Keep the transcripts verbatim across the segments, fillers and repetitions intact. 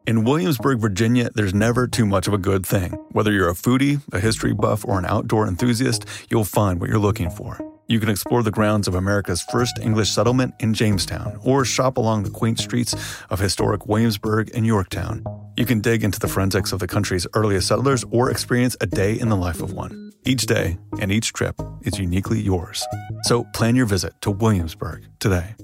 In Williamsburg, Virginia, there's never too much of a good thing. Whether you're a foodie, a history buff, or an outdoor enthusiast, you'll find what you're looking for. You can explore the grounds of America's first English settlement in Jamestown, or shop along the quaint streets of historic Williamsburg and Yorktown. You can dig into the forensics of the country's earliest settlers or experience a day in the life of one. Each day and each trip is uniquely yours. So plan your visit to Williamsburg today.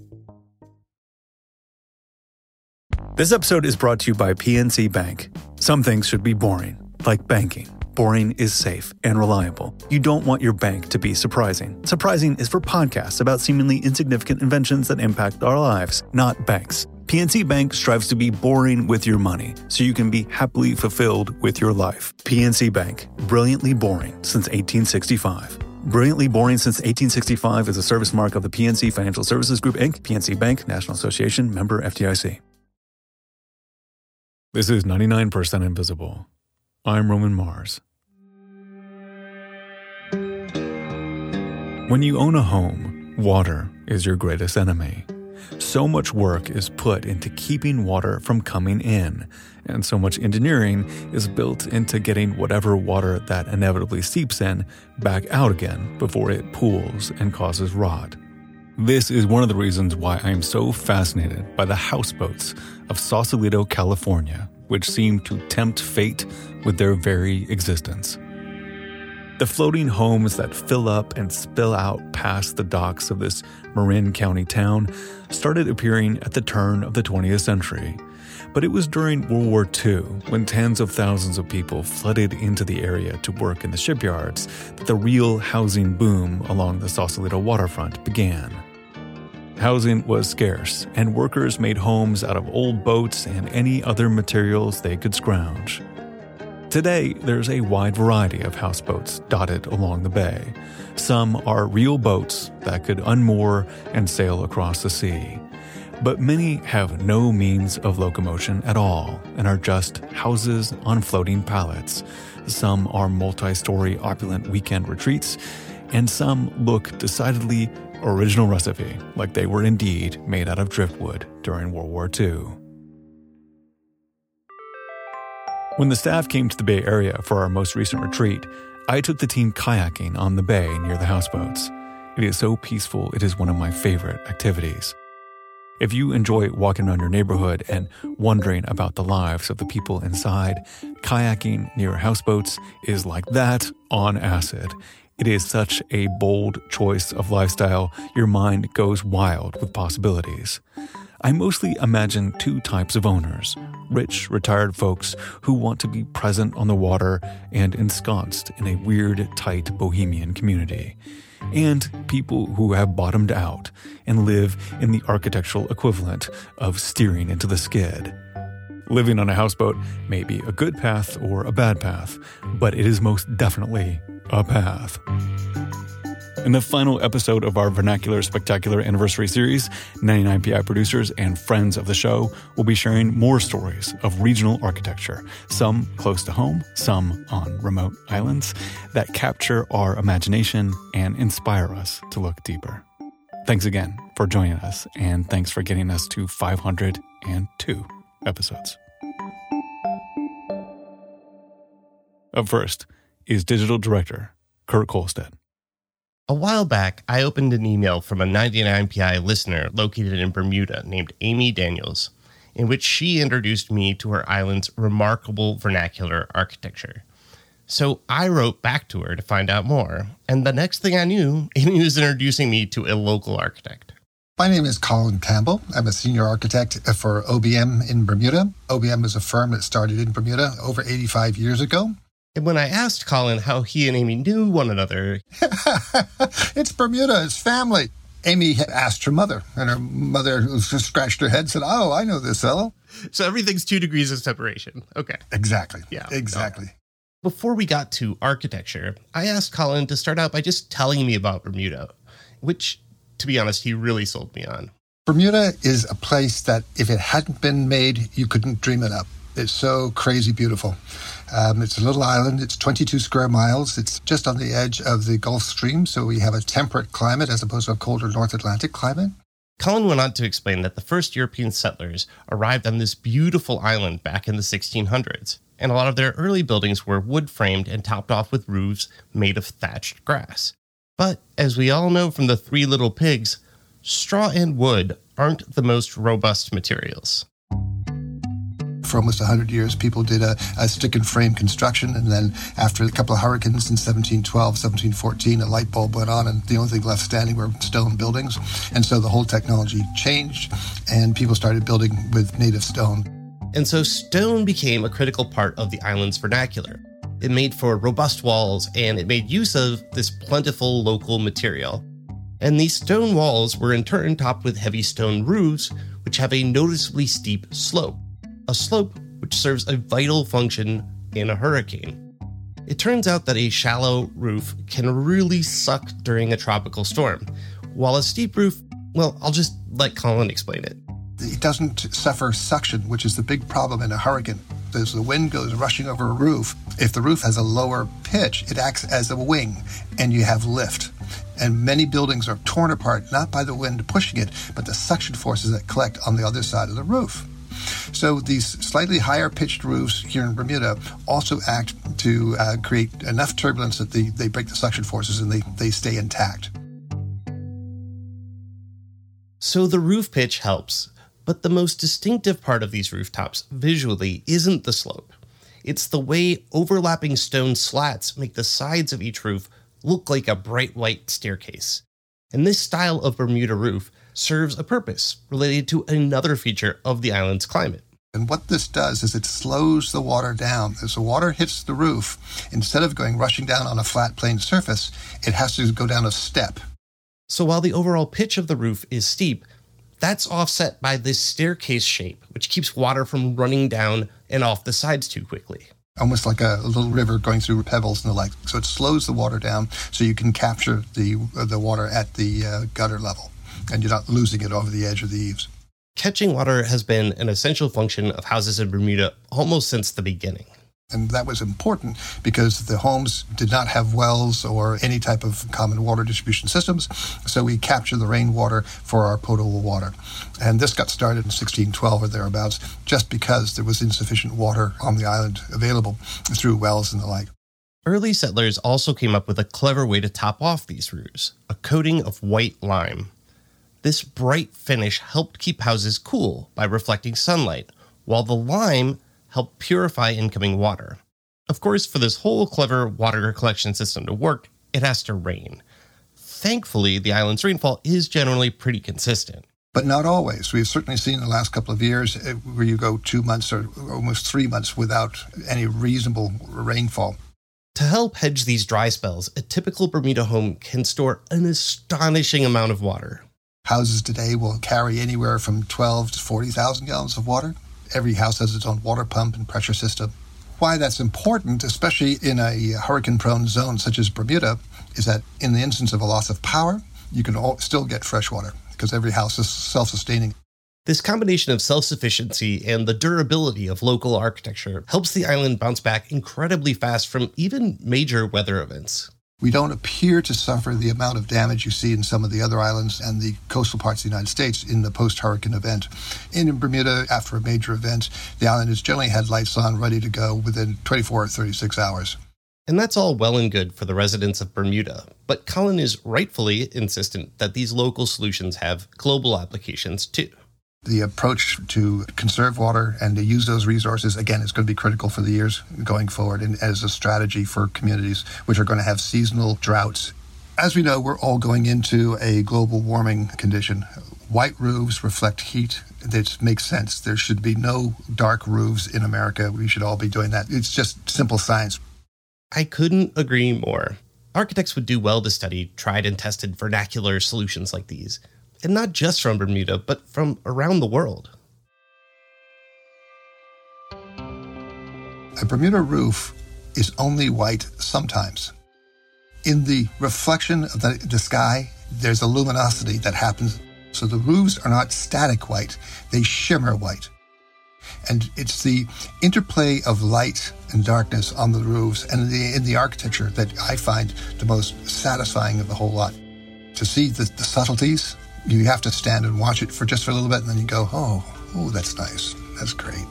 This episode is brought to you by P N C Bank. Some things should be boring, like banking. Boring is safe and reliable. You don't want your bank to be surprising. Surprising is for podcasts about seemingly insignificant inventions that impact our lives, not banks. P N C Bank strives to be boring with your money, so you can be happily fulfilled with your life. P N C Bank, brilliantly boring since eighteen sixty-five. Brilliantly Boring Since eighteen sixty-five is a service mark of the P N C Financial Services Group, Incorporated. P N C Bank, National Association, member F D I C. This is ninety-nine percent Invisible. I'm Roman Mars. When you own a home, water is your greatest enemy. So much work is put into keeping water from coming in, and so much engineering is built into getting whatever water that inevitably seeps in back out again before it pools and causes rot. This is one of the reasons why I'm so fascinated by the houseboats of Sausalito, California, which seem to tempt fate with their very existence. The floating homes that fill up and spill out past the docks of this Marin County town started appearing at the turn of the twentieth century. But it was during World War Two, when tens of thousands of people flooded into the area to work in the shipyards, that the real housing boom along the Sausalito waterfront began. Housing was scarce, and workers made homes out of old boats and any other materials they could scrounge. Today, there's a wide variety of houseboats dotted along the bay. Some are real boats that could unmoor and sail across the sea. But many have no means of locomotion at all and are just houses on floating pallets. Some are multi-story opulent weekend retreats, and some look decidedly original recipe, like they were indeed made out of driftwood during World War Two. When the staff came to the Bay Area for our most recent retreat, I took the team kayaking on the bay near the houseboats. It is so peaceful, it is one of my favorite activities. If you enjoy walking around your neighborhood and wondering about the lives of the people inside, kayaking near houseboats is like that on acid. It is such a bold choice of lifestyle, your mind goes wild with possibilities. I mostly imagine two types of owners: rich, retired folks who want to be present on the water and ensconced in a weird, tight bohemian community, and people who have bottomed out and live in the architectural equivalent of steering into the skid. Living on a houseboat may be a good path or a bad path, but it is most definitely a path. In the final episode of our Vernacular Spectacular Anniversary series, ninety-nine P I producers and friends of the show will be sharing more stories of regional architecture, some close to home, some on remote islands, that capture our imagination and inspire us to look deeper. Thanks again for joining us, and thanks for getting us to five hundred two episodes. Up first is Digital Director Kurt Kolstad. A while back, I opened an email from a ninety-nine P I listener located in Bermuda named Amy Daniels, in which she introduced me to her island's remarkable vernacular architecture. So I wrote back to her to find out more, and the next thing I knew, Amy was introducing me to a local architect. My name is Colin Campbell. I'm a senior architect for O B M in Bermuda. O B M is a firm that started in Bermuda over eighty-five years ago. And when I asked Colin how he and Amy knew one another... It's Bermuda, it's family. Amy had asked her mother, and her mother just scratched her head and said, oh, I know this fellow. So everything's two degrees of separation. Okay. Exactly. Yeah. Exactly. Okay. Before we got to architecture, I asked Colin to start out by just telling me about Bermuda, which, to be honest, he really sold me on. Bermuda is a place that if it hadn't been made, you couldn't dream it up. It's so crazy beautiful. Um, it's a little island. It's twenty-two square miles. It's just on the edge of the Gulf Stream, so we have a temperate climate as opposed to a colder North Atlantic climate. Colin went on to explain that the first European settlers arrived on this beautiful island back in the sixteen hundreds, and a lot of their early buildings were wood-framed and topped off with roofs made of thatched grass. But, as we all know from the Three Little Pigs, straw and wood aren't the most robust materials. For almost one hundred years, people did a, a stick and frame construction, and then after a couple of hurricanes in seventeen twelve, seventeen fourteen, a light bulb went on, and the only thing left standing were stone buildings. And so the whole technology changed, and people started building with native stone. And so stone became a critical part of the island's vernacular. It made for robust walls, and it made use of this plentiful local material. And these stone walls were in turn topped with heavy stone roofs, which have a noticeably steep slope. A slope which serves a vital function in a hurricane. It turns out that a shallow roof can really suck during a tropical storm, while a steep roof, well, I'll just let Colin explain it. It doesn't suffer suction, which is the big problem in a hurricane. As the wind goes rushing over a roof, if the roof has a lower pitch, it acts as a wing, and you have lift. And many buildings are torn apart, not by the wind pushing it, but the suction forces that collect on the other side of the roof. So these slightly higher pitched roofs here in Bermuda also act to uh, create enough turbulence that they, they break the suction forces and they, they stay intact. So the roof pitch helps, but the most distinctive part of these rooftops visually isn't the slope. It's the way overlapping stone slats make the sides of each roof look like a bright white staircase. And this style of Bermuda roof serves a purpose related to another feature of the island's climate. And what this does is it slows the water down. As the water hits the roof, instead of going rushing down on a flat plane surface, it has to go down a step. So while the overall pitch of the roof is steep, that's offset by this staircase shape, which keeps water from running down and off the sides too quickly. Almost like a little river going through pebbles and the like. So it slows the water down so you can capture the, the water at the uh, gutter level, and you're not losing it over the edge of the eaves. Catching water has been an essential function of houses in Bermuda almost since the beginning. And that was important because the homes did not have wells or any type of common water distribution systems, so we capture the rainwater for our potable water. And this got started in sixteen twelve or thereabouts, just because there was insufficient water on the island available through wells and the like. Early settlers also came up with a clever way to top off these roofs, a coating of white lime. This bright finish helped keep houses cool by reflecting sunlight, while the lime help purify incoming water. Of course, for this whole clever water collection system to work, it has to rain. Thankfully, the island's rainfall is generally pretty consistent. But not always. We've certainly seen in the last couple of years where you go two months or almost three months without any reasonable rainfall. To help hedge these dry spells, a typical Bermuda home can store an astonishing amount of water. Houses today will carry anywhere from twelve to forty thousand gallons of water. Every house has its own water pump and pressure system. Why that's important, especially in a hurricane-prone zone such as Bermuda, is that in the instance of a loss of power, you can all, still get fresh water because every house is self-sustaining. This combination of self-sufficiency and the durability of local architecture helps the island bounce back incredibly fast from even major weather events. We don't appear to suffer the amount of damage you see in some of the other islands and the coastal parts of the United States in the post-hurricane event. In Bermuda, after a major event, the island has generally had lights on, ready to go within twenty-four or thirty-six hours. And that's all well and good for the residents of Bermuda, but Colin is rightfully insistent that these local solutions have global applications too. The approach to conserve water and to use those resources, again, is going to be critical for the years going forward and as a strategy for communities which are going to have seasonal droughts. As we know, we're all going into a global warming condition. White roofs reflect heat. That makes sense. There should be no dark roofs in America. We should all be doing that. It's just simple science. I couldn't agree more. Architects would do well to study tried and tested vernacular solutions like these. And not just from Bermuda, but from around the world. A Bermuda roof is only white sometimes. In the reflection of the, the sky, there's a luminosity that happens. So the roofs are not static white, they shimmer white. And it's the interplay of light and darkness on the roofs and the, in the architecture that I find the most satisfying of the whole lot. To see the, the subtleties You have to stand and watch it for just for a little bit, and then you go, oh, oh, that's nice. That's great.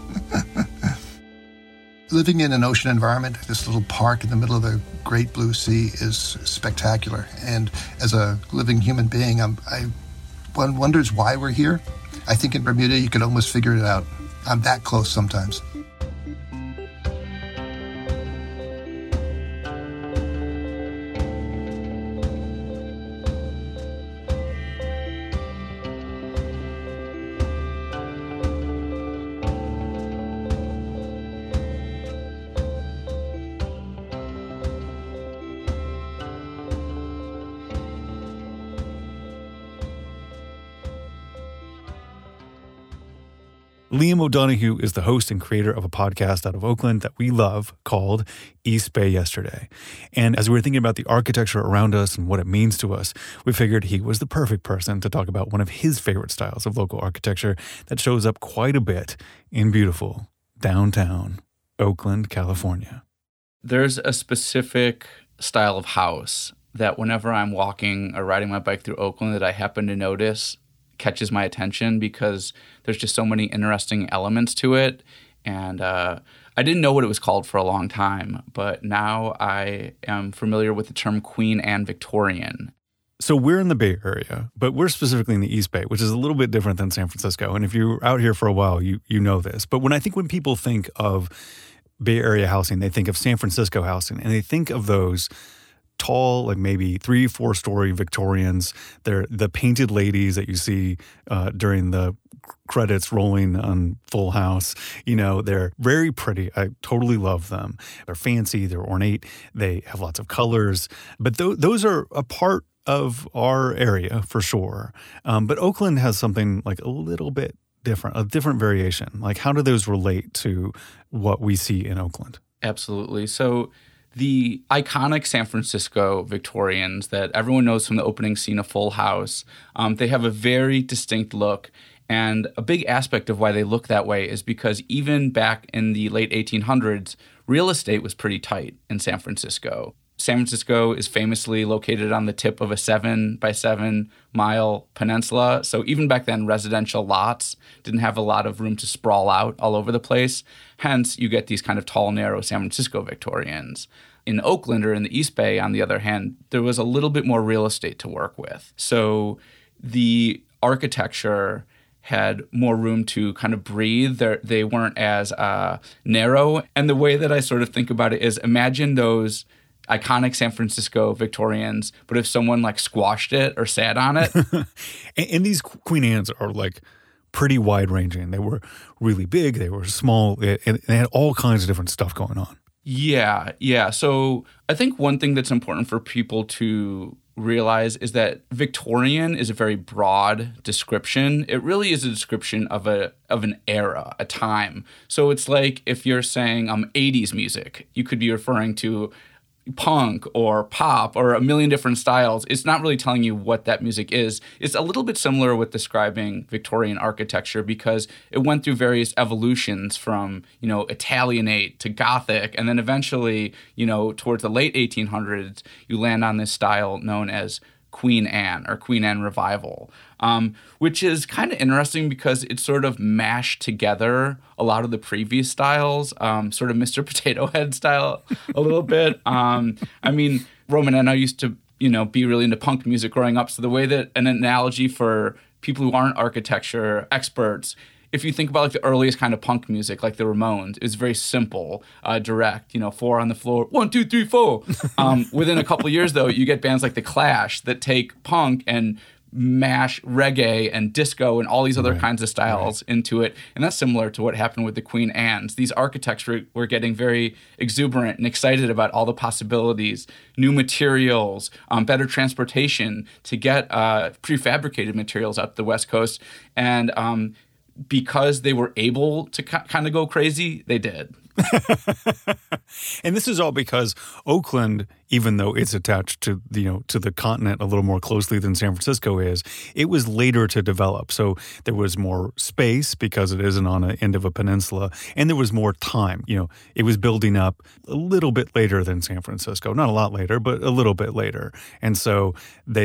Living in an ocean environment, this little park in the middle of the great blue sea is spectacular. And as a living human being, I'm, I one wonders why we're here. I think in Bermuda, you could almost figure it out. I'm that close sometimes. Liam O'Donoghue is the host and creator of a podcast out of Oakland that we love called East Bay Yesterday. And as we were thinking about the architecture around us and what it means to us, we figured he was the perfect person to talk about one of his favorite styles of local architecture that shows up quite a bit in beautiful downtown Oakland, California. There's a specific style of house that whenever I'm walking or riding my bike through Oakland that I happen to notice catches my attention because there's just so many interesting elements to it. And uh, I didn't know what it was called for a long time, but now I am familiar with the term Queen Anne Victorian. So we're in the Bay Area, but we're specifically in the East Bay, which is a little bit different than San Francisco. And if you're out here for a while, you you know this. But when I think when people think of Bay Area housing, they think of San Francisco housing, and they think of those tall, like maybe three, four-story Victorians. They're the painted ladies that you see uh, during the credits rolling on Full House. You know, they're very pretty. I totally love them. They're fancy. They're ornate. They have lots of colors. But th- those are a part of our area for sure. Um, but Oakland has something like a little bit different, a different variation. Like, how do those relate to what we see in Oakland? Absolutely. So the iconic San Francisco Victorians that everyone knows from the opening scene of Full House, um, they have a very distinct look. And a big aspect of why they look that way is because even back in the late eighteen hundreds, real estate was pretty tight in San Francisco. San Francisco is famously located on the tip of a seven by seven mile peninsula. So even back then, residential lots didn't have a lot of room to sprawl out all over the place. Hence, you get these kind of tall, narrow San Francisco Victorians. In Oakland or in the East Bay, on the other hand, there was a little bit more real estate to work with. So the architecture had more room to kind of breathe. They're, they weren't as uh, narrow. And the way that I sort of think about it is imagine those iconic San Francisco Victorians, but if someone like squashed it or sat on it. and, and these Queen Annes are like pretty wide ranging. They were really big, they were small, and they had all kinds of different stuff going on. Yeah, yeah. So I think one thing that's important for people to realize is that Victorian is a very broad description. It really is a description of a of an era, a time. So it's like if you're saying um eighties music, you could be referring to punk or pop or a million different styles. It's not really telling you what that music is. It's a little bit similar with describing Victorian architecture because it went through various evolutions from, you know, Italianate to Gothic, and then eventually, you know, towards the late eighteen hundreds, you land on this style known as Queen Anne or Queen Anne Revival, um, which is kind of interesting because it sort of mashed together a lot of the previous styles, um, sort of Mister Potato Head style a little bit. Um, I mean, Roman and I used to, you know, be really into punk music growing up. So the way that an analogy for people who aren't architecture experts, if you think about like the earliest kind of punk music, like the Ramones, it's very simple, uh, direct, you know, four on the floor, one, two, three, four. Um, within a couple of years, though, you get bands like The Clash that take punk and mash reggae and disco and all these other right. kinds of styles right. into it. And that's similar to what happened with the Queen Annes. These architects were, were getting very exuberant and excited about all the possibilities, new materials, um, better transportation to get uh, prefabricated materials up the West Coast. And um, because they were able to k- kind of go crazy, they did. And this is all because Oakland, even though it's attached to the, you know, to the continent a little more closely than San Francisco is, it was later to develop. So there was more space because it isn't on the end of a peninsula, and there was more time. You know, it was building up a little bit later than San Francisco, not a lot later, but a little bit later. And so they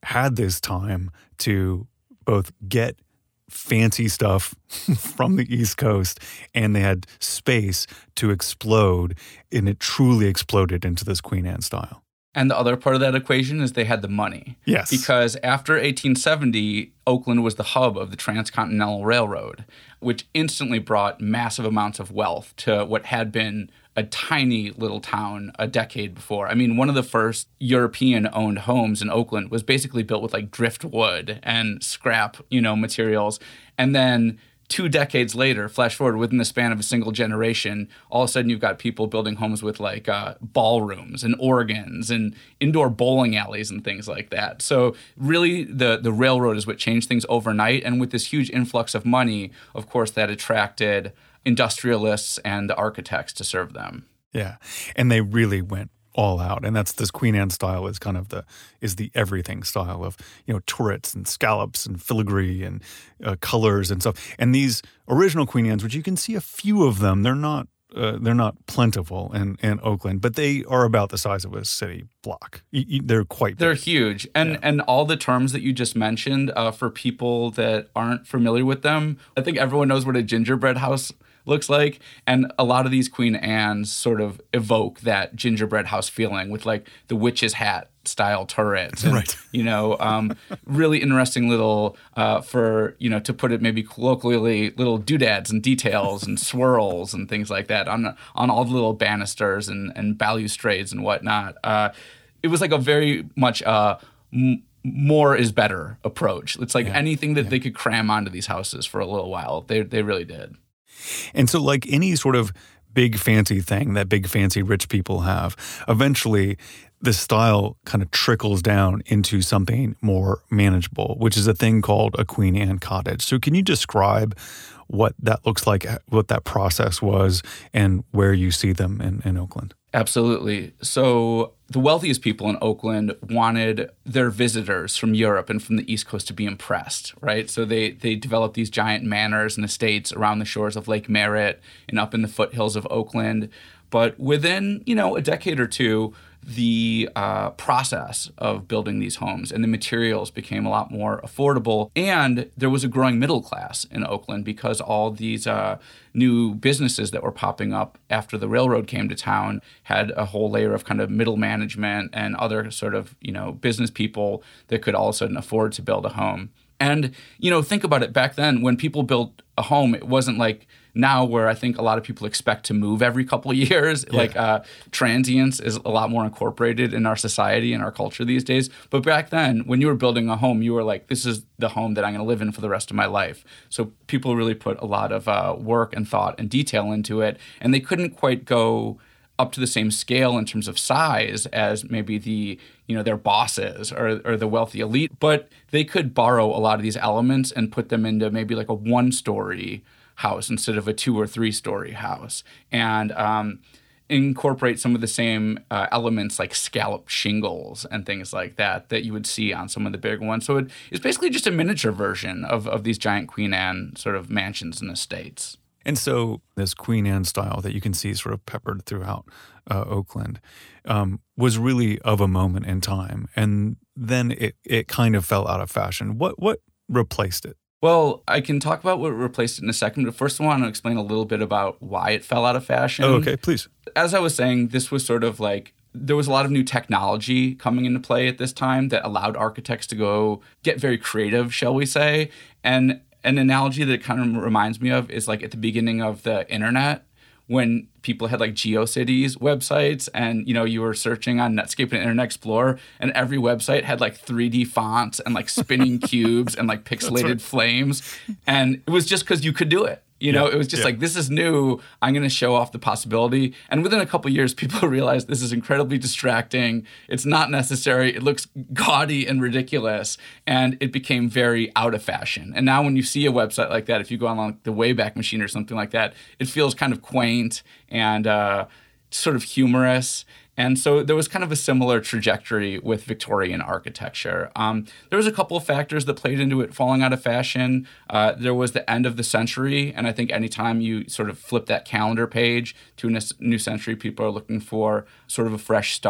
had this time to both get fancy stuff from the East Coast, and they had space to explode, and it truly exploded into this Queen Anne style. And the other part of that equation is they had the money. Yes. Because after eighteen seventy, Oakland was the hub of the Transcontinental Railroad, which instantly brought massive amounts of wealth to what had been a tiny little town a decade before. I mean, one of the first European-owned homes in Oakland was basically built with like driftwood and scrap, you know, materials. And then two decades later, flash forward within the span of a single generation, all of a sudden you've got people building homes with like uh, ballrooms and organs and indoor bowling alleys and things like that. So really the, the railroad is what changed things overnight. And with this huge influx of money, of course, that attracted industrialists and the architects to serve them. Yeah. And they really went all out. And that's this Queen Anne style is kind of the is the everything style of, you know, turrets and scallops and filigree and uh, colors and stuff. And these original Queen Annes, which you can see a few of them, they're not uh, they're not plentiful in, in Oakland, but they are about the size of a city block. You, you, they're quite They're big. huge. And Yeah. and all the terms that you just mentioned, uh, for people that aren't familiar with them, I think everyone knows what a gingerbread house looks like. And a lot of these Queen Annes sort of evoke that gingerbread house feeling with like the witch's hat style turrets. And, Right. you know, um, really interesting little, uh, for, you know, to put it maybe colloquially, little doodads and details and swirls and things like that on on all the little banisters and, and balustrades and whatnot. Uh, it was like a very much uh, m- more is better approach. It's like Yeah. anything that Yeah. they could cram onto these houses for a little while. They they really did. And so like any sort of big fancy thing that big fancy rich people have, eventually the style kind of trickles down into something more manageable, which is a thing called a Queen Anne cottage. So can you describe what that looks like, what that process was, and where you see them in, in Oakland? Absolutely. So the wealthiest people in Oakland wanted their visitors from Europe and from the East Coast to be impressed, right? So they they developed these giant manors and estates around the shores of Lake Merritt and up in the foothills of Oakland. But within, you know, a decade or two, the uh, process of building these homes and the materials became a lot more affordable. And there was a growing middle class in Oakland because all these uh, new businesses that were popping up after the railroad came to town had a whole layer of kind of middle management and other sort of, you know, business people that could all of a sudden afford to build a home. And, you know, think about it. Back then, when people built a home, it wasn't like now where I think a lot of people expect to move every couple of years. Yeah. Like uh, transience is a lot more incorporated in our society and our culture these days. But back then, when you were building a home, you were like, this is the home that I'm going to live in for the rest of my life. So people really put a lot of uh, work and thought and detail into it. And they couldn't quite go up to the same scale in terms of size as maybe the, you know, their bosses or, or the wealthy elite, but they could borrow a lot of these elements and put them into maybe like a one-story house instead of a two or three-story house, and um, incorporate some of the same uh, elements like scallop shingles and things like that that you would see on some of the big ones. So it, it's basically just a miniature version of, of these giant Queen Anne sort of mansions and estates. And so this Queen Anne style that you can see sort of peppered throughout uh, Oakland um, was really of a moment in time. And then it, it kind of fell out of fashion. What what replaced it? Well, I can talk about what replaced it in a second, but first I want to explain a little bit about why it fell out of fashion. Oh, okay, please. As I was saying, this was sort of like there was a lot of new technology coming into play at this time that allowed architects to go get very creative, shall we say. And an analogy that it kind of reminds me of is like at the beginning of the internet, when people had like GeoCities websites and, you know, you were searching on Netscape and Internet Explorer and every website had like three D fonts and like spinning cubes and like pixelated right. flames. And it was just because you could do it. You know, Yeah, it was just yeah. like, this is new. I'm going to show off the possibility. And within a couple of years, people realized this is incredibly distracting. It's not necessary. It looks gaudy and ridiculous. And it became very out of fashion. And now when you see a website like that, if you go on like the Wayback Machine or something like that, it feels kind of quaint and uh, sort of humorous. And so there was kind of a similar trajectory with Victorian architecture. Um, there was a couple of factors that played into it falling out of fashion. Uh, there was the end of the century, and I think anytime you sort of flip that calendar page to a new century, people are looking for sort of a fresh start.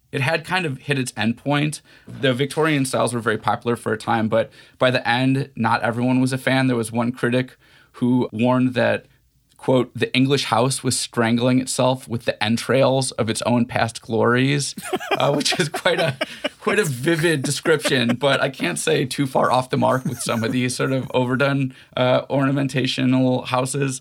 it had kind of hit its end point. The Victorian styles were very popular for a time, but by the end, not everyone was a fan. There was one critic who warned that, quote, the English house was strangling itself with the entrails of its own past glories, uh, which is quite a quite a vivid description, but I can't say too far off the mark with some of these sort of overdone uh, ornamentational houses.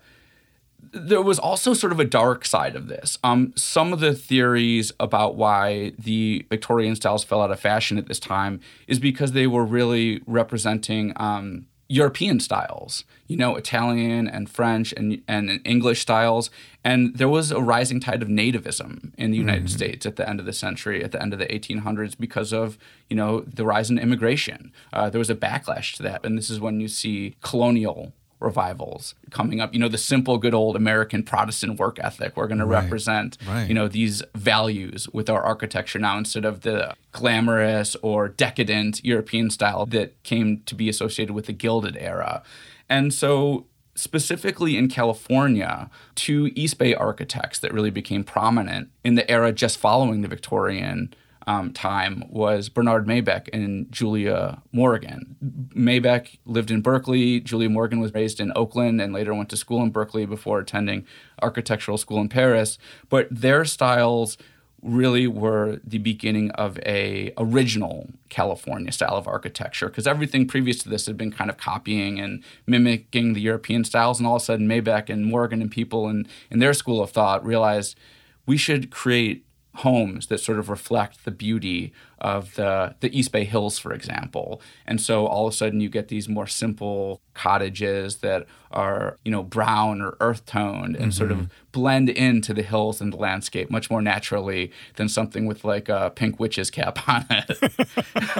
There was also sort of a dark side of this. Um, some of the theories about why the Victorian styles fell out of fashion at this time is because they were really representing um, European styles, you know, Italian and French and, and English styles. And there was a rising tide of nativism in the United mm-hmm. States at the end of the century, at the end of the eighteen hundreds, because of, you know, the rise in immigration. Uh, there was a backlash to that. And this is when you see colonial revivals coming up. You know, the simple, good old American Protestant work ethic. We're going to right. represent, right. you know, these values with our architecture now instead of the glamorous or decadent European style that came to be associated with the Gilded era. And so specifically in California, two East Bay architects that really became prominent in the era just following the Victorian Um, time was Bernard Maybeck and Julia Morgan. Maybeck lived in Berkeley. Julia Morgan was raised in Oakland and later went to school in Berkeley before attending architectural school in Paris. But their styles really were the beginning of a original California style of architecture, because everything previous to this had been kind of copying and mimicking the European styles. And all of a sudden, Maybeck and Morgan and people in, in their school of thought realized we should create homes that sort of reflect the beauty of the, the East Bay Hills, for example. And so all of a sudden you get these more simple cottages that are, you know, brown or earth toned and mm-hmm. sort of blend into the hills and the landscape much more naturally than something with like a pink witch's cap on it.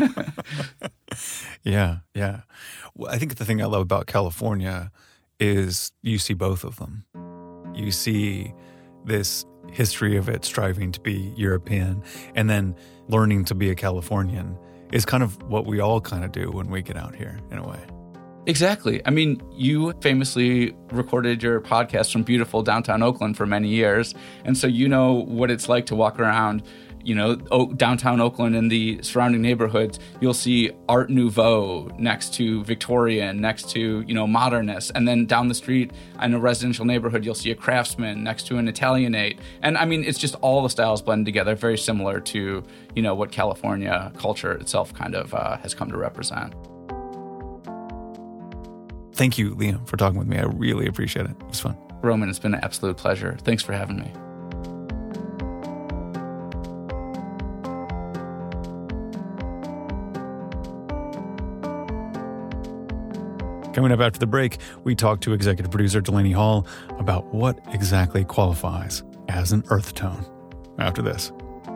yeah, yeah. Well, I think the thing I love about California is you see both of them. You see this history of it striving to be European and then learning to be a Californian is kind of what we all kind of do when we get out here in a way. Exactly. I mean, you famously recorded your podcast from beautiful downtown Oakland for many years. And so you know what it's like to walk around, you know, o- downtown Oakland and the surrounding neighborhoods. You'll see Art Nouveau next to Victorian, next to, you know, Modernist. And then down the street in a residential neighborhood, you'll see a Craftsman next to an Italianate. And I mean, it's just all the styles blend together, very similar to, you know, what California culture itself kind of uh, has come to represent. Thank you, Liam, for talking with me. I really appreciate it. It was fun. Roman, it's been an absolute pleasure. Thanks for having me. Coming up after the break, we talk to executive producer Delaney Hall about what exactly qualifies as an earth tone. After this.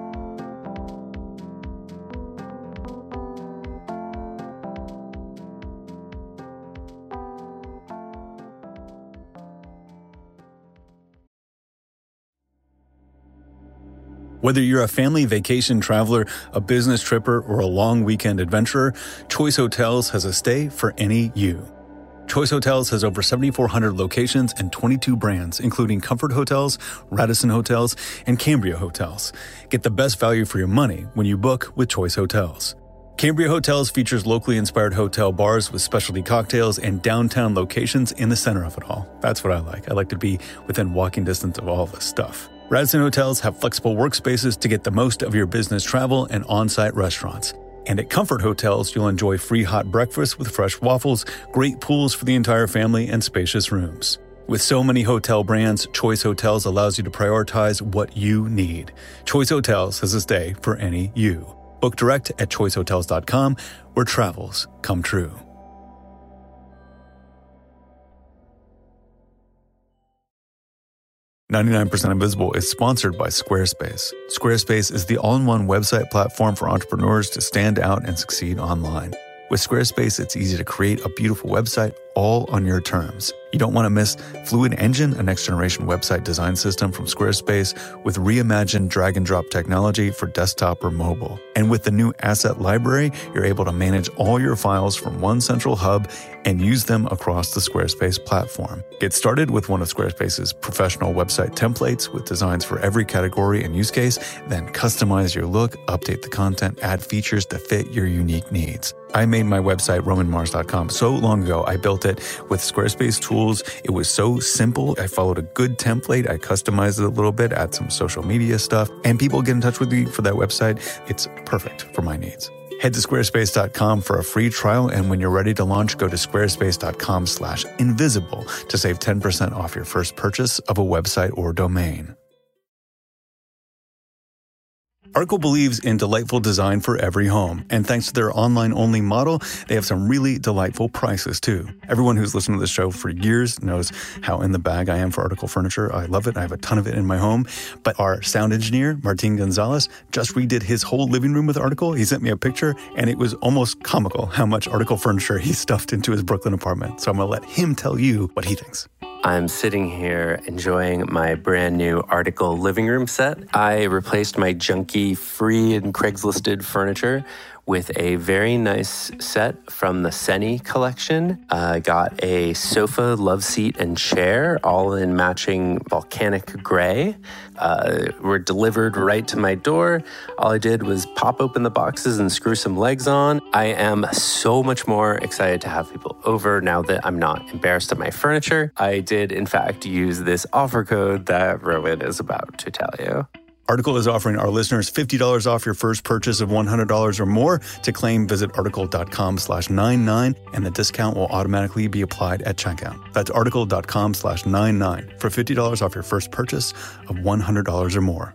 Whether you're a family vacation traveler, a business tripper, or a long weekend adventurer, Choice Hotels has a stay for any you. Choice Hotels has over seventy-four hundred locations and twenty-two brands, including Comfort Hotels, Radisson Hotels, and Cambria Hotels. Get the best value for your money when you book with Choice Hotels. Cambria Hotels features locally inspired hotel bars with specialty cocktails and downtown locations in the center of it all. That's what I like. I like to be within walking distance of all this stuff. Radisson Hotels have flexible workspaces to get the most of your business travel and on-site restaurants. And at Comfort Hotels, you'll enjoy free hot breakfast with fresh waffles, great pools for the entire family, and spacious rooms. With so many hotel brands, Choice Hotels allows you to prioritize what you need. Choice Hotels has a stay for any you. Book direct at choice hotels dot com, where travels come true. ninety-nine percent Invisible is sponsored by Squarespace. Squarespace is the all-in-one website platform for entrepreneurs to stand out and succeed online. With Squarespace, it's easy to create a beautiful website all on your terms. You don't want to miss Fluid Engine, a next-generation website design system from Squarespace with reimagined drag-and-drop technology for desktop or mobile. And with the new Asset Library, you're able to manage all your files from one central hub and use them across the Squarespace platform. Get started with one of Squarespace's professional website templates with designs for every category and use case, then customize your look, update the content, add features to fit your unique needs. I made my website, roman mars dot com, so long ago. I built it with Squarespace tools. It was so simple. I followed a good template. I customized it a little bit, add some social media stuff, and people get in touch with me for that website. It's perfect for my needs. Head to squarespace dot com for a free trial, and when you're ready to launch, go to squarespace dot com slash invisible to save ten percent off your first purchase of a website or domain. Article believes in delightful design for every home, and thanks to their online-only model, they have some really delightful prices, too. Everyone who's listened to the show for years knows how in the bag I am for Article furniture. I love it. I have a ton of it in my home. But our sound engineer, Martin Gonzalez, just redid his whole living room with Article. He sent me a picture, and it was almost comical how much Article furniture he stuffed into his Brooklyn apartment. So I'm going to let him tell you what he thinks. I'm sitting here enjoying my brand new Article living room set. I replaced my junky free and Craigslisted furniture with a very nice set from the Seni collection. I uh, got a sofa, love seat, and chair, all in matching volcanic gray. Uh, were delivered right to my door. All I did was pop open the boxes and screw some legs on. I am so much more excited to have people over now that I'm not embarrassed of my furniture. I did, in fact, use this offer code that Rowan is about to tell you. Article is offering our listeners fifty dollars off your first purchase of one hundred dollars or more. To claim, visit article dot com slash ninety-nine, and the discount will automatically be applied at checkout. That's article dot com slash ninety-nine for fifty dollars off your first purchase of one hundred dollars or more.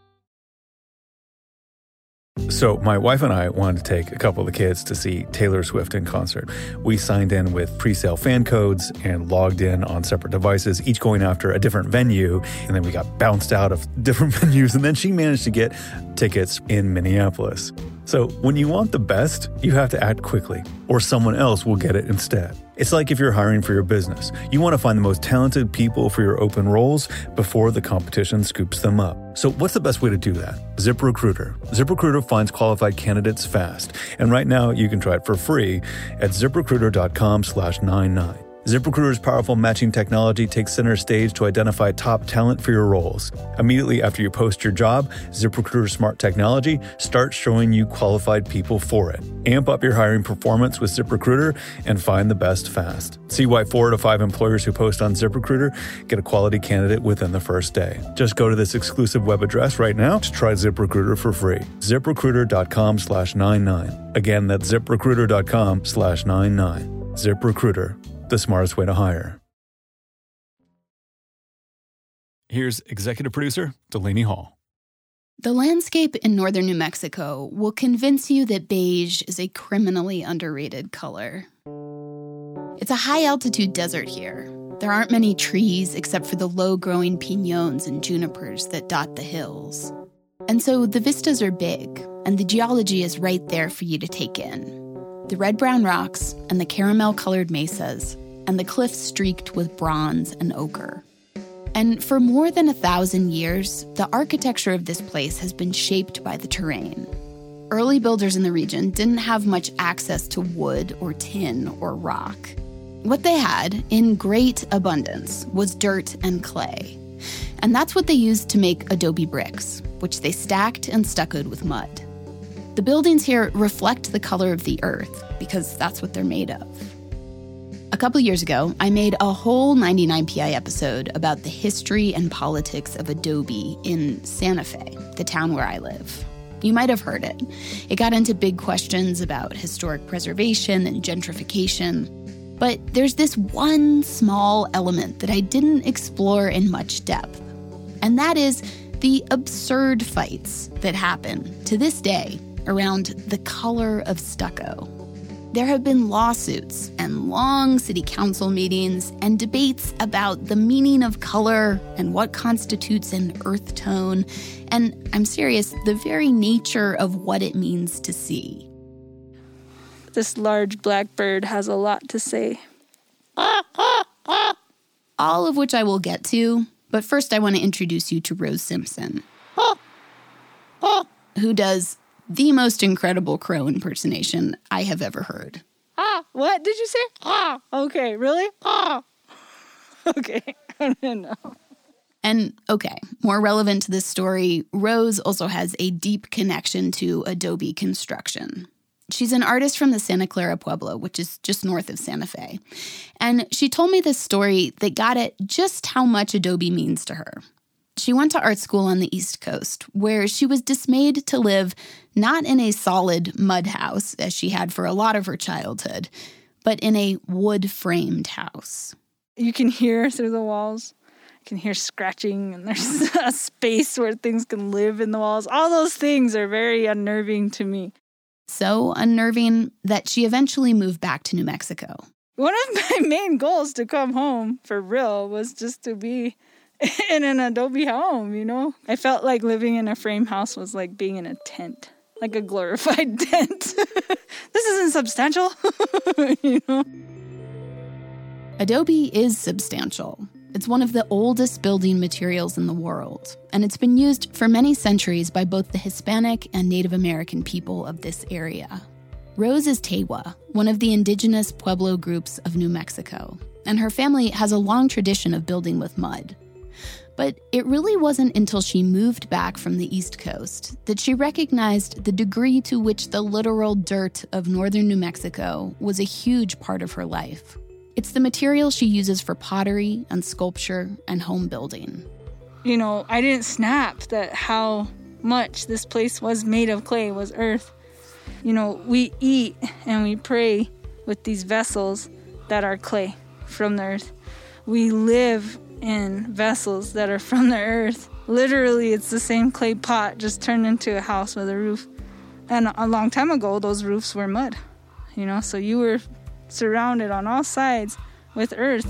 So my wife and I wanted to take a couple of the kids to see Taylor Swift in concert. We signed in with pre-sale fan codes and logged in on separate devices, each going after a different venue. And then we got bounced out of different venues. And then she managed to get tickets in Minneapolis. So when you want the best, you have to act quickly, or someone else will get it instead. It's like if you're hiring for your business. You want to find the most talented people for your open roles before the competition scoops them up. So what's the best way to do that? ZipRecruiter. ZipRecruiter finds qualified candidates fast. And right now you can try it for free at ziprecruiter dot com slash ninety-nine. ZipRecruiter's powerful matching technology takes center stage to identify top talent for your roles. Immediately after you post your job, ZipRecruiter's smart technology starts showing you qualified people for it. Amp up your hiring performance with ZipRecruiter and find the best fast. See why four out of five employers who post on ZipRecruiter get a quality candidate within the first day. Just go to this exclusive web address right now to try ZipRecruiter for free. ZipRecruiter dot com slash ninety-nine. Again, that's ZipRecruiter dot com slash ninety-nine. ZipRecruiter. The smartest way to hire. Here's executive producer Delaney Hall. The landscape in northern New Mexico will convince you that beige is a criminally underrated color. It's a high-altitude desert here. There aren't many trees except for the low-growing piñons and junipers that dot the hills. And so the vistas are big, and the geology is right there for you to take in. The red-brown rocks and the caramel-colored mesas and the cliffs streaked with bronze and ochre. And for more than a thousand years, the architecture of this place has been shaped by the terrain. Early builders in the region didn't have much access to wood or tin or rock. What they had, in great abundance, was dirt and clay. And that's what they used to make adobe bricks, which they stacked and stuccoed with mud. The buildings here reflect the color of the earth because that's what they're made of. A couple years ago, I made a whole ninety-nine P I episode about the history and politics of adobe in Santa Fe, the town where I live. You might have heard it. It got into big questions about historic preservation and gentrification. But there's this one small element that I didn't explore in much depth, and that is the absurd fights that happen to this day around the color of stucco. There have been lawsuits and long city council meetings and debates about the meaning of color and what constitutes an earth tone, and I'm serious, the very nature of what it means to see. This large black bird has a lot to say. All of which I will get to, but first I want to introduce you to Rose Simpson, who does the most incredible crow impersonation I have ever heard. Ah, what did you say? Ah, okay, really? Ah, okay, I don't know. And okay, more relevant to this story, Rose also has a deep connection to Adobe construction. She's an artist from the Santa Clara Pueblo, which is just north of Santa Fe. And she told me this story that got at just how much Adobe means to her. She went to art school on the East Coast, where she was dismayed to live not in a solid mud house, as she had for a lot of her childhood, but in a wood-framed house. You can hear through the walls. You can hear scratching, and there's a space where things can live in the walls. All those things are very unnerving to me. So unnerving that she eventually moved back to New Mexico. One of my main goals to come home, for real, was just to be in an Adobe home, you know? I felt like living in a frame house was like being in a tent, like a glorified tent. This isn't substantial, you know? Adobe is substantial. It's one of the oldest building materials in the world, and it's been used for many centuries by both the Hispanic and Native American people of this area. Rose is Tewa, one of the indigenous Pueblo groups of New Mexico, and her family has a long tradition of building with mud. But it really wasn't until she moved back from the East Coast that she recognized the degree to which the literal dirt of northern New Mexico was a huge part of her life. It's the material she uses for pottery and sculpture and home building. You know, I didn't snap that how much this place was made of clay, was earth. You know, we eat and we pray with these vessels that are clay from the earth. We live in vessels that are from the earth. Literally, it's the same clay pot just turned into a house with a roof. And a long time ago, those roofs were mud. You know, so you were surrounded on all sides with earth.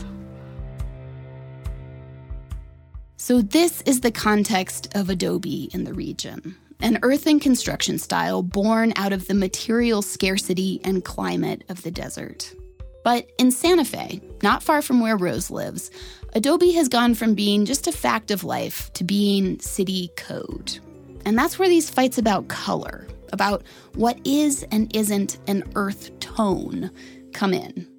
So this is the context of Adobe in the region, an earthen construction style born out of the material scarcity and climate of the desert. But in Santa Fe, not far from where Rose lives, Adobe has gone from being just a fact of life to being city code. And that's where these fights about color, about what is and isn't an earth tone, come in.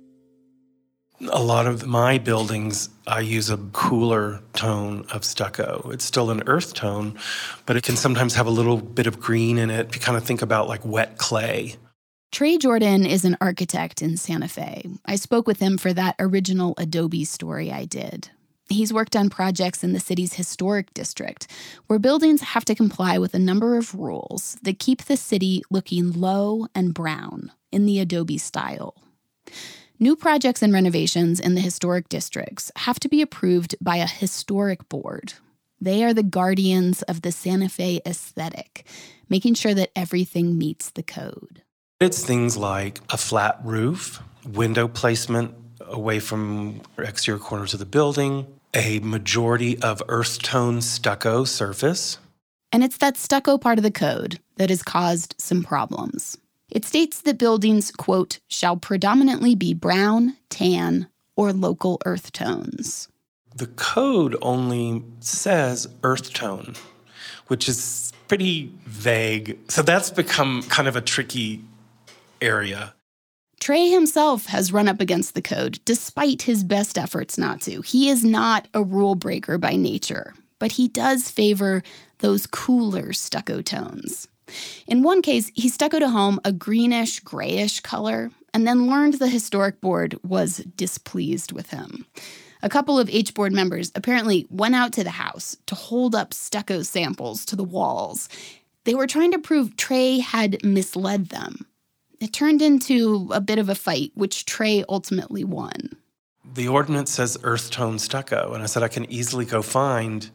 A lot of my buildings, I use a cooler tone of stucco. It's still an earth tone, but it can sometimes have a little bit of green in it. If you kind of think about like wet clay. Trey Jordan is an architect in Santa Fe. I spoke with him for that original Adobe story I did. He's worked on projects in the city's historic district, where buildings have to comply with a number of rules that keep the city looking low and brown in the Adobe style. New projects and renovations in the historic districts have to be approved by a historic board. They are the guardians of the Santa Fe aesthetic, making sure that everything meets the code. It's things like a flat roof, window placement away from exterior corners of the building, a majority of earth tone stucco surface. And it's that stucco part of the code that has caused some problems. It states that buildings, quote, shall predominantly be brown, tan, or local earth tones. The code only says earth tone, which is pretty vague. So that's become kind of a tricky area. Trey himself has run up against the code, despite his best efforts not to. He is not a rule breaker by nature, but he does favor those cooler stucco tones. In one case, he stuccoed a home a greenish, grayish color, and then learned the historic board was displeased with him. A couple of H board members apparently went out to the house to hold up stucco samples to the walls. They were trying to prove Trey had misled them. It turned into a bit of a fight, which Trey ultimately won. The ordinance says earth tone stucco, and I said I can easily go find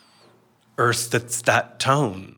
earth that's that tone.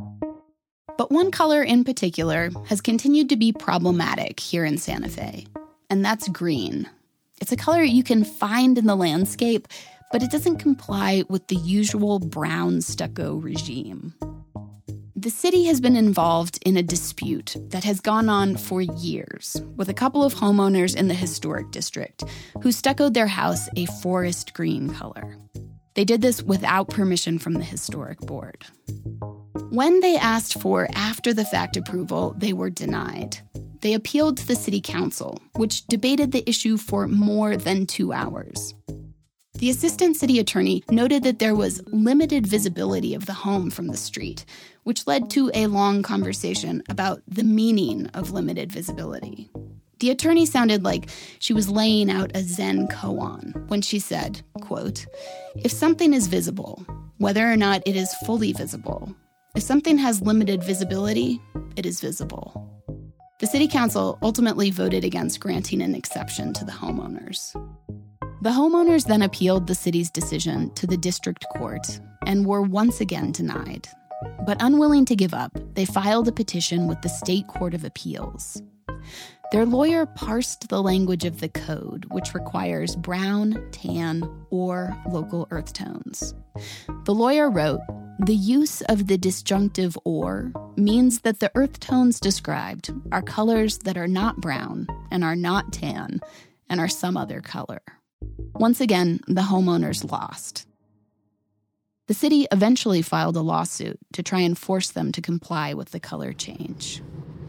But one color in particular has continued to be problematic here in Santa Fe, and that's green. It's a color you can find in the landscape, but it doesn't comply with the usual brown stucco regime. The city has been involved in a dispute that has gone on for years with a couple of homeowners in the historic district who stuccoed their house a forest green color. They did this without permission from the historic board. When they asked for after-the-fact approval, they were denied. They appealed to the city council, which debated the issue for more than two hours. The assistant city attorney noted that there was limited visibility of the home from the street, which led to a long conversation about the meaning of limited visibility. The attorney sounded like she was laying out a Zen koan when she said, quote, "If something is visible, whether or not it is fully visible, if something has limited visibility, it is visible." The city council ultimately voted against granting an exception to the homeowners. The homeowners then appealed the city's decision to the district court and were once again denied. But unwilling to give up, they filed a petition with the State Court of Appeals. Their lawyer parsed the language of the code, which requires brown, tan, or local earth tones. The lawyer wrote, "The use of the disjunctive or means that the earth tones described are colors that are not brown and are not tan and are some other color." Once again, the homeowners lost. The city eventually filed a lawsuit to try and force them to comply with the color change.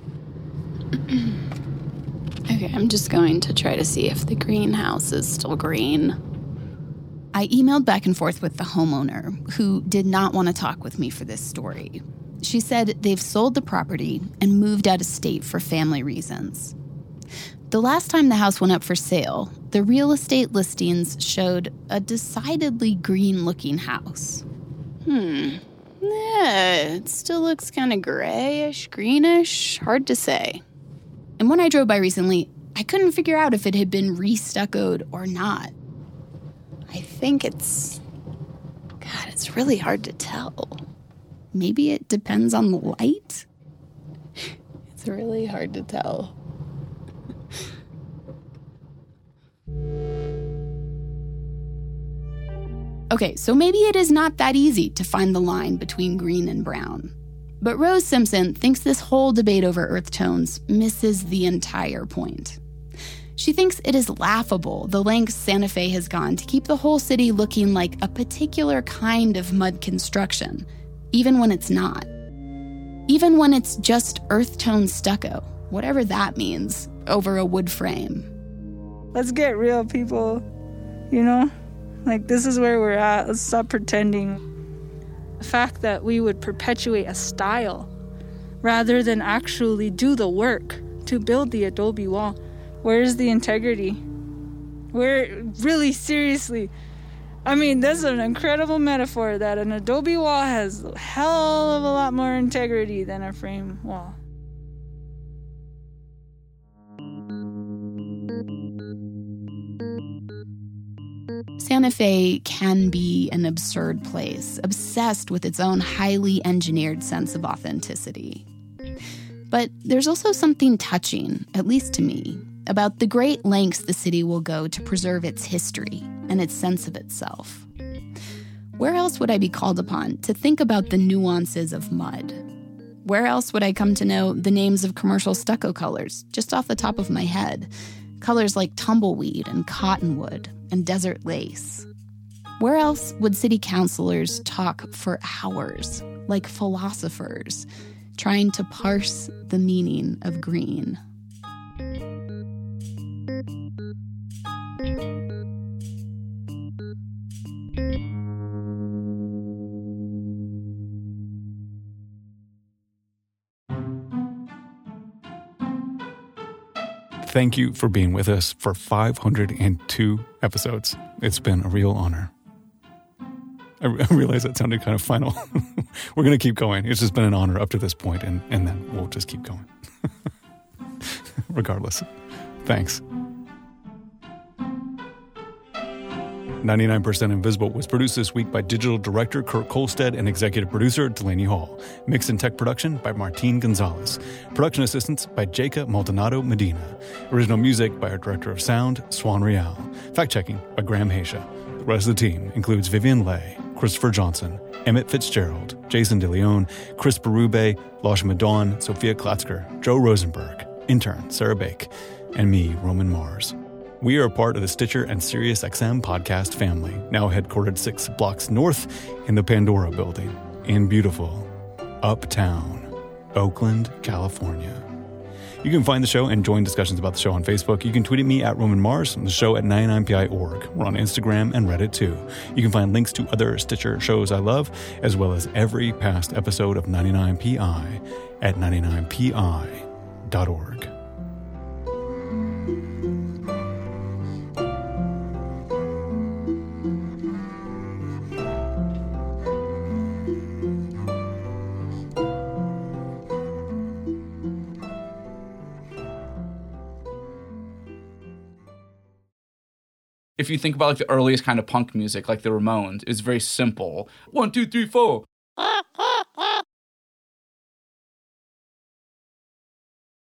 Okay, I'm just going to try to see if the greenhouse is still green. I emailed back and forth with the homeowner, who did not want to talk with me for this story. She said they've sold the property and moved out of state for family reasons. The last time the house went up for sale, the real estate listings showed a decidedly green-looking house. Hmm. Yeah, it still looks kind of grayish, greenish, hard to say. And when I drove by recently, I couldn't figure out if it had been re-stuccoed or not. I think it's... God, it's really hard to tell. Maybe it depends on the light? It's really hard to tell. Okay, so maybe it is not that easy to find the line between green and brown. But Rose Simpson thinks this whole debate over earth tones misses the entire point. She thinks it is laughable the lengths Santa Fe has gone to keep the whole city looking like a particular kind of mud construction, even when it's not. Even when it's just earth tone stucco, whatever that means, over a wood frame. Let's get real, people. You know? Like, this is where we're at. Let's stop pretending. The fact that we would perpetuate a style rather than actually do the work to build the adobe wall. Where's the integrity? Where, really, seriously, I mean, that's an incredible metaphor that an adobe wall has a hell of a lot more integrity than a frame wall. Santa Fe can be an absurd place, obsessed with its own highly engineered sense of authenticity. But there's also something touching, at least to me, about the great lengths the city will go to preserve its history and its sense of itself. Where else would I be called upon to think about the nuances of mud? Where else would I come to know the names of commercial stucco colors, just off the top of my head? Colors like tumbleweed and cottonwood and desert lace. Where else would city councilors talk for hours, like philosophers, trying to parse the meaning of green? Thank you for being with us for five hundred two episodes. It's been a real honor. I, I realize that sounded kind of final. We're going to keep going. It's just been an honor up to this point, and, and then we'll just keep going. Regardless. Thanks. ninety-nine percent Invisible was produced this week by digital director Kurt Kolstad and executive producer Delaney Hall. Mix and tech production by Martín Gonzalez. Production assistance by Jacob Maldonado Medina. Original music by our director of sound, Swan Real. Fact checking by Graham Haysha. The rest of the team includes Vivian Leigh, Christopher Johnson, Emmett Fitzgerald, Jason DeLeon, Chris Berube, Losh Madon, Sophia Klatzker, Joe Rosenberg, intern Sarah Bake, and me, Roman Mars. We are a part of the Stitcher and SiriusXM podcast family, now headquartered six blocks north in the Pandora building in beautiful Uptown, Oakland, California. You can find the show and join discussions about the show on Facebook. You can tweet at me at Roman Mars and the show at ninety-nine P I dot org. We're on Instagram and Reddit too. You can find links to other Stitcher shows I love, as well as every past episode of ninety-nine P I at ninety-nine P I dot org. If you think about like the earliest kind of punk music, like the Ramones, it's very simple. One, two, three, four.